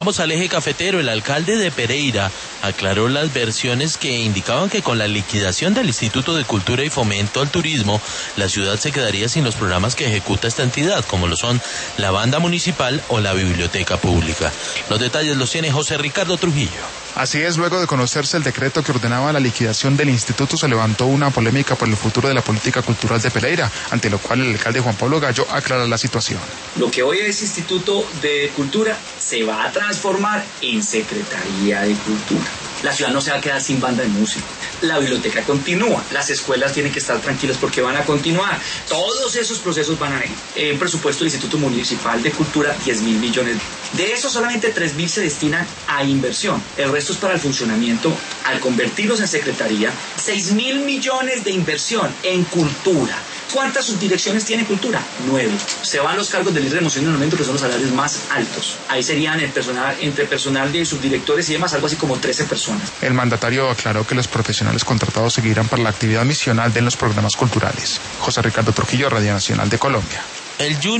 Vamos al eje cafetero. El alcalde de Pereira aclaró las versiones que indicaban que con la liquidación del Instituto de Cultura y Fomento al Turismo, la ciudad se quedaría sin los programas que ejecuta esta entidad, como lo son la banda municipal o la biblioteca pública. Los detalles los tiene José Ricardo Trujillo. Así es, luego de conocerse el decreto que ordenaba la liquidación del instituto, se levantó una polémica por el futuro de la política cultural de Pereira, ante lo cual el alcalde Juan Pablo Gallo aclara la situación. Lo que hoy es Instituto de Cultura se va a transformar en Secretaría de Cultura. La ciudad no se va a quedar sin banda de música. La biblioteca continúa. Las escuelas tienen que estar tranquilas porque van a continuar. Todos esos procesos van a ir. En presupuesto del Instituto Municipal de Cultura, 10.000 millones. De eso solamente 3.000 se destinan a inversión. El resto es para el funcionamiento. Al convertirlos en secretaría, 6.000 millones de inversión en cultura. ¿Cuántas subdirecciones tiene cultura? 9. Se van los cargos de libre emoción y monumento, que son los salarios más altos. Ahí serían el personal, entre personal de subdirectores y demás, algo así como 13 personas. El mandatario aclaró que los profesionales contratados seguirán para la actividad misional de los programas culturales. José Ricardo Trujillo, Radio Nacional de Colombia.